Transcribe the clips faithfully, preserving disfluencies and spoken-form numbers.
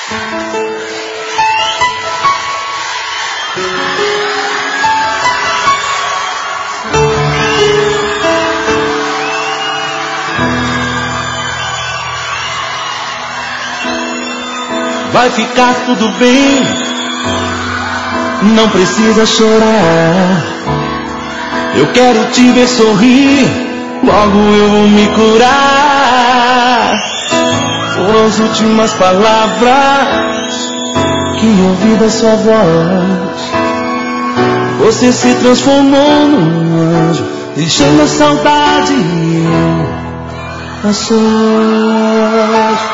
Vai ficar tudo bem, não precisa chorar. Eu quero te ver sorrir, logo eu vou me curar. Foram as últimas palavras que ouvi da sua voz. Você se transformou num anjo, deixando a saudade e eu a sós.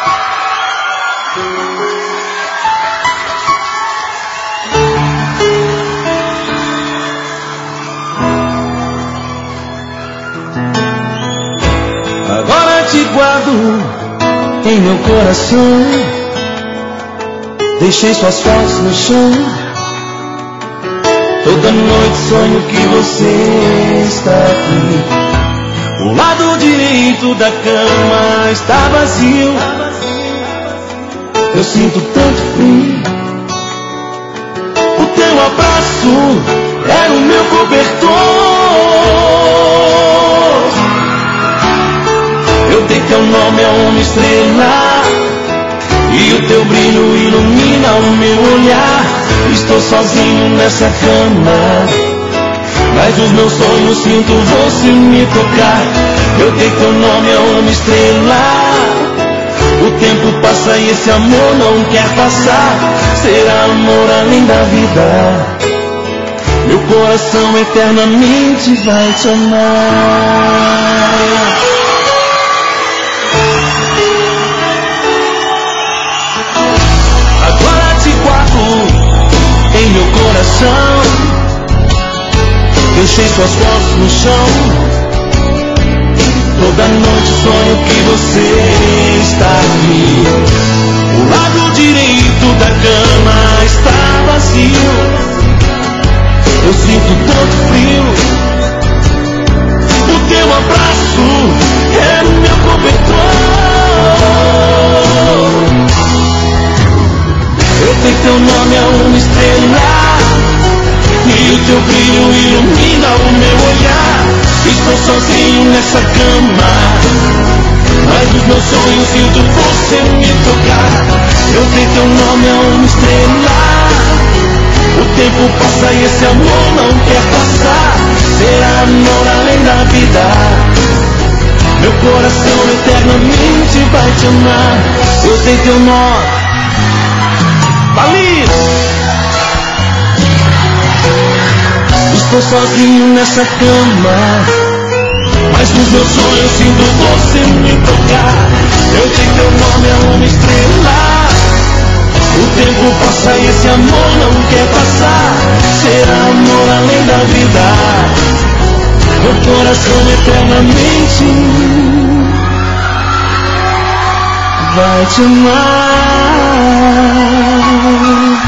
Agora te guardo em meu coração. Deixei suas fotos no chão. Toda noite sonho que você está aqui. O lado direito da cama está vazio. Eu sinto tanto frio. O teu abraço era o meu cobertor. Eu dei teu nome a uma estrela e o teu brilho ilumina o meu olhar. Estou sozinho nessa cama, mas os meus sonhos sinto você me tocar. Eu dei teu nome a uma estrela. O tempo passa e esse amor não quer passar. Será amor além da vida. Meu coração eternamente vai te amar. Em meu coração, deixei suas fotos no chão. Toda noite sonho que você está aqui. O lado direito da cama está vazio. Eu sinto tanto frio. O teu abraço é o meu cobertor. Eu dei teu nome a uma estrela e o teu brilho ilumina o meu olhar. Estou sozinho nessa cama, mas os meus sonhos sinto você me tocar. Eu dei teu nome a uma estrela. O tempo passa e esse amor não quer passar. Será amor além da vida. Meu coração eternamente vai te amar. Eu dei teu nome. Feliz. Estou sozinho nessa cama, mas nos meus sonhos sinto você me tocar. Eu dei teu nome a uma estrela. O tempo passa e esse amor não quer passar. Será amor além da vida. Meu coração eternamente vai te amar.